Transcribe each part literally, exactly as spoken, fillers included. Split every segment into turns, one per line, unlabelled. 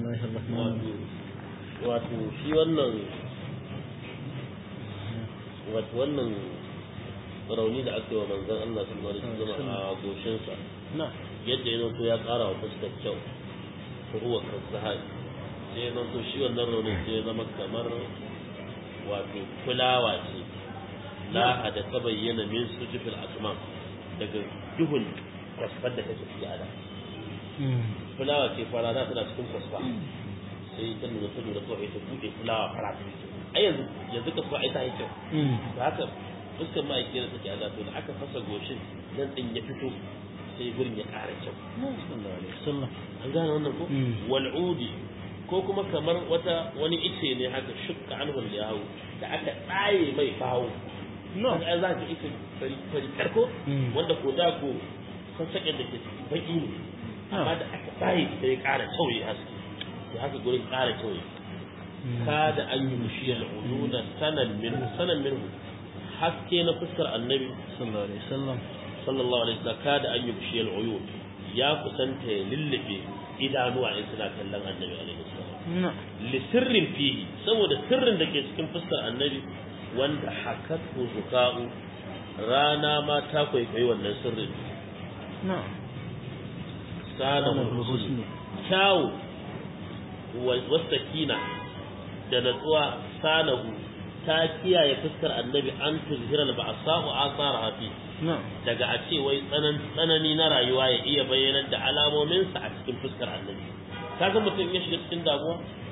wato wato shi wannan wato wannan rauni da aka yi wa manzon Allah sallallahu alaihi wasallam a goshinsa yadda ya zanto ya ƙara wa fuskar kyau ko huwa kasahai sai ya zanto shi wannan raunin sai ya zama kamar wato kulawa ce la da ta bayyana min sujufil asma daga duhun kwasfar da take ciki a da fulawa ce fara da tana cikin kwasfa sai ta nuna ta nuna kawai ta buɗe fulawa fara ai yanzu yanzu ka fa ai ta yi kyau to haka fuskar ma'aikiyar da take a da to da aka fasa goshin nan din ya fito sai gurin ya ƙara kyau an gane wannan ko wal'udi ko kuma kamar wata wani ice ne haka shukka anhu yahu da aka tsaye mai bawo no ai za ka ice fari fari karko wanda ko da ko sassaƙen da ke ciki baki ne amma da aka tsaye sai ya ƙara tauye haske to haka gurin ƙara tauye kada an yi mushiyal uluna sanan min sanan min haske na fuskar annabi sallallahu alaihi wasallam sallallahu alaihi wasallam kada an yi mushiyal uyun ya kusanta ya lullube idanuwa in suna kallon annabi alaihi wasallam li sirrin fihi saboda sirrin da ke cikin fuskar annabi wanda hakatu zuka'u rana ma ta kwaikwayi wannan sirrin na'am sana husnu kyawu wasakina da natsuwa sanahu ta kiyaye fuskar annabi an tuzhira al-ba'sa'u asara fi daga a ce wai tsanani na rayuwa ya iya bayyanar da alamominsa a cikin fuskar annabi kaga mutum ya shiga cikin damuwa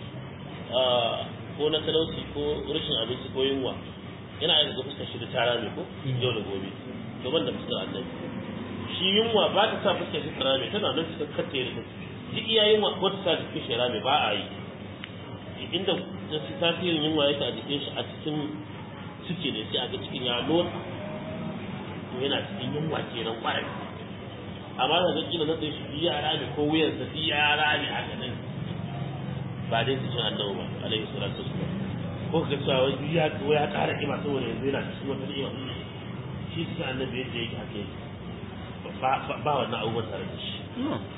ko na talauci ko rashin abinci ko yunwa yana aika ga fuskar shi da tara ne ko yau da gobe to ban da fuskar annabi shi yunwa ba ta sa fuskar shi tara ne tana nan cikin katte ne duk iya yunwa ko ta sa cikin shi rame ba a yi inda tasirin yunwa yake a jikin shi a cikin suke da sai a ga cikin ya lon to yana cikin yunwa kenan kwarai amma da zaki na da shi yara ne ko wuyan sa shi yara ne a ganin ba dai cikin annabi ba alaihi salatu wassalam ko ka cewa wai ya ko ya ƙara kima saboda yanzu yana cikin wata ni'ima shi cikin annabi yadda yake haka ba ba wannan abubuwan tare da shi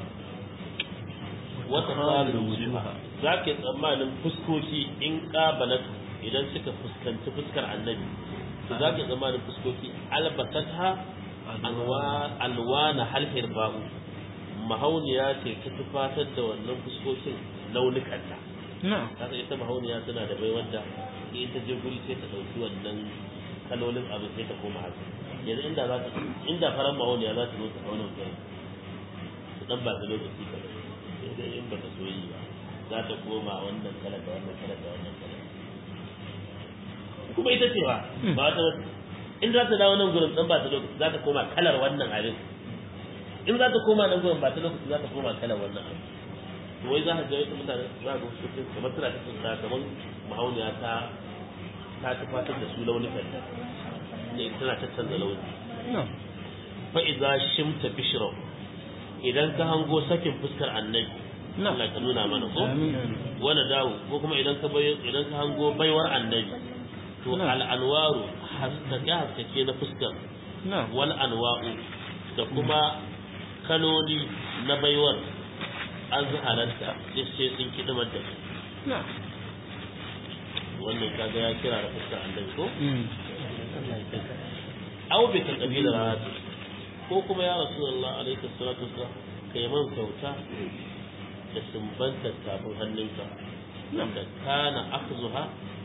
wata tsarin wujuha za ka yi tsammanin fuskoki in ƙabalat idan suka fuskanci fuskar annabi to za ka yi tsammanin fuskoki albatata alwana halhir ba'u mahauniya ce ta tufatar da wannan fuskokin launukanta kasa ita mahauniya tana da bai wanda in ta je guri sai ta ɗauki wannan kalolin abin sai ta koma haka yanzu inda za ta inda faran mahauniya za ta zo ta kaunar gurin su dan ba ta lokaci ka sai dai in ba ta soyi ba za ta koma wannan kalar da wannan kalar da wannan kalar kuma ita ce ba ba ta in za ta dawo nan gurin dan ba ta lokaci za ta koma kalar wannan abin in za ta koma nan gurin ba ta lokaci za ta koma kalar wannan abin to wai za ka ga wasu mutane za ka wasu cikin kamar suna cikin sa kamar mahauniya ta ta tufatar da su launukan ta ne tana tattanza launi fa idza shimta bishra idan ka hango sakin fuskar annabi Allah ka nuna mana ko wani dawo ko kuma idan ka bayo idan ka hango baiwar annabi to al anwaru haskaka haskake na fuskar wal anwa'u da kuma kaloli na baiwar an zaharanta sai sun kidimar da wannan kaga ya kira da fuskar annabi ko aw bi kabila rat ko kuma ya rasulullah alaihi salatu wassalam kai man kauta da sumbanta tafin hannunka wanda kana akhzuha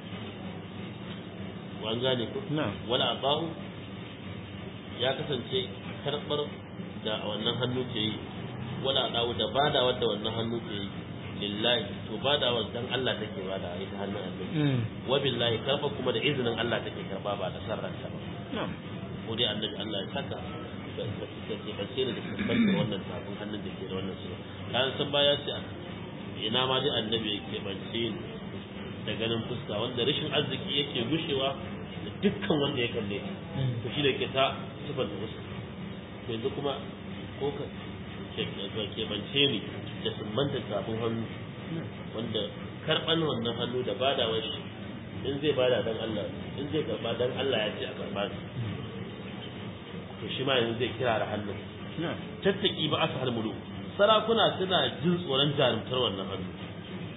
wan gane ko wala abau ya kasance karbar da wannan hannu ke yi wala dawo da bada wanda wannan hannu ke yi lillahi to bada wannan Allah take bada ita hannun Allah wa billahi karfa kuma da izinin Allah take karba ba da sarranta ba ko dai annabi Allah ya saka da take basira da sabbar wannan tafin hannun da ke da wannan sura kan san baya ce ina ma dai annabi yake bance da ganin fuska wanda rashin arziki yake gushewa da dukkan wanda ya kalle to shi da ke ta sifar da fuska to yanzu kuma ko ka ke bance ni da sumbanta tafin hannu wanda karban wannan hannu da badawar shi in zai bada dan Allah in zai karba dan Allah ya ce a karba shi to shi ma yanzu zai kira da hannun tattaki ba asa halmulu sarakuna suna jin tsoron jarumtar wannan hannu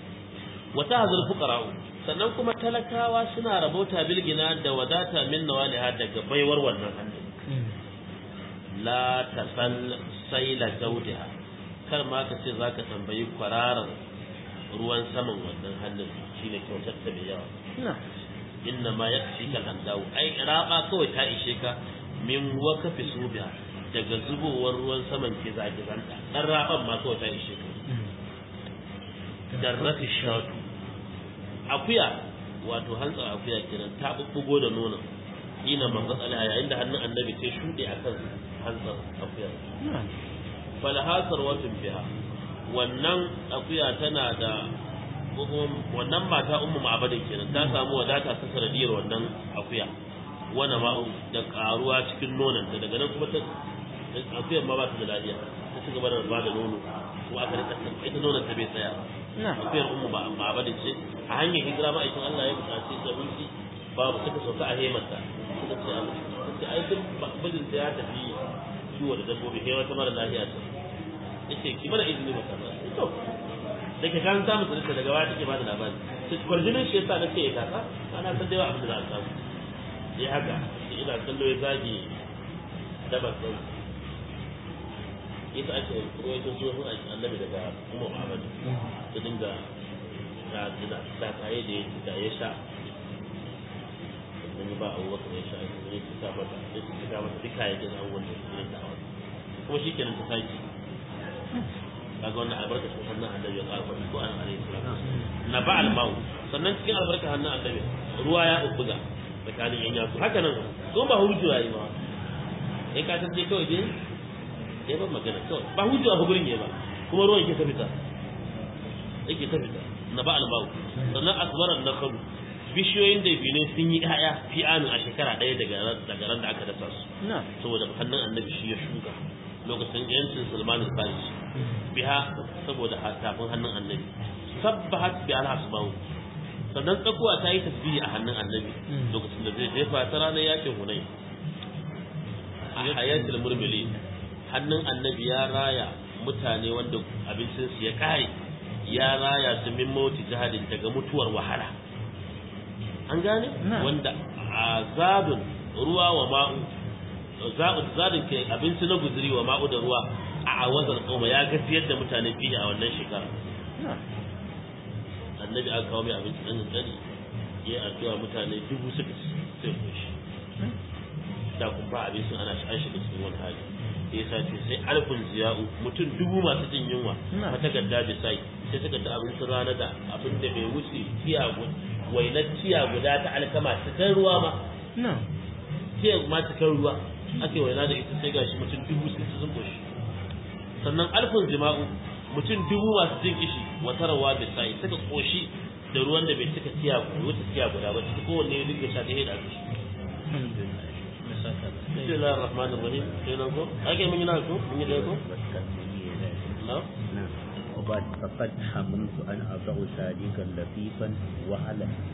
wata hazul fuqara'u sannan kuma talakawa suna rabota bilgina da wadata min nawaliha daga baiwar wannan hannun la tasal sayla zawdiha kar ma ka ce zaka tambayi kwararan ruwan saman wannan hannun shine kyautar ta mai yawa inna ma yakfika al-andaw ai raba kawai ta ishe ka min wakafi subiha daga zubowar ruwan saman gizagizanta dan raban ma kawai ta ishe ka darrati shatu akuya wato hantsar akuya kenan ta bubbugo da nonon ina manzala yayin da hannun annabi sai shude akan hantsar akuya falhasar watun biha wannan akuya tana da wannan mata ummu ma'abadin kenan ta samu wadata ta sanadiyar wannan akuya wana ma da karuwa cikin nonon ta daga nan kuma ta akuyar ma ba ta da lafiya ta ci gaba da ba da nono ko aka rika ita nonon ta bai tsaya akuyar ummu ma'abadin ce a hanyar hijira ma'aikin Allah ya buƙaci sabunci babu suka sauka a hemarta suka ce Allah ce ai duk bajin ta ya tafi ciwo da dabbobi sai wata mara lafiya ta yace ki mana izini ba kaza to da ke kan samu tsirka daga waya take ba da labari sai kwarjinin shi yasa nace ya kaka ana san dai abin da za a samu sai haka sai ina kallo ya zagi dabar sai ita ake ruwaito zuwa annabi daga Ummu Muhammad ta dinga ta da ta kai da da ya sha dan ba Abu Bakar ya sha ne ta mata sai ta mata duka yake an wannan irin da hawa kuma shikenan ta saki kaga wannan albarka ta hannun annabi ya karfa ko an alaihi salatu na ba al-mau sannan cikin albarka hannun annabi ruwa ya ubbuga tsakanin yan yasu haka nan ko ba hujja yi ba kai ka tace kawai dai ya ba magana kawai ba hujja ba gurin ya ba kuma ruwan yake ta fita yake ta fita na ba al-mau sannan asbaran nakhlu bishiyoyin da bine sun yi ƴaƴa fi anu a shekara ɗaya daga daga ran da aka dasa su saboda hannun annabi shi ya shuka lokacin yancin Salman al-Farisi biha saboda tafin hannun annabi sabbahat bi al-hasbahu sannan tsakuwa ta yi tasbihi a hannun annabi lokacin da zai jefa ta ranar yakin Hunayn a hayatul murmili hannun annabi ya raya mutane wanda abincin su ya kare ya raya su min mauti jihadin daga mutuwar wahala an gane wanda azabun ruwa wa ma'u zadin ke abinci na guzuri wa ma'u da ruwa a awazar kauma ya gafiyar da mutane fiye a wannan shekara annabi aka kawo mai abinci ɗan tsari ya addu'a mutane dubu suka sai koshi da kuma ba abinci ana shi an shiga cikin wani hali ya sace sai alfin ziya'u mutum dubu masu jin yunwa a takarda da sai sai takarda abincin rana da abin da bai wuce tiya wainar tiya guda ta alkama cikin ruwa ma tiya ma cikin ruwa ake waina da ita sai gashi mutum dubu sun sun koshi sannan alfin jima'u mutum dubu masu jin kishi wata rawa da sai suka koshi da ruwan da bai cika tiya guda wata tiya guda ba cikin kowanne ya dinga sha ɗaya da kishi bismillahir rahmanir rahim sai nan ko ake mun yi na ko mun yi da ko na
وقد فقد حممت أن أضع صديقا لطيفا وعلى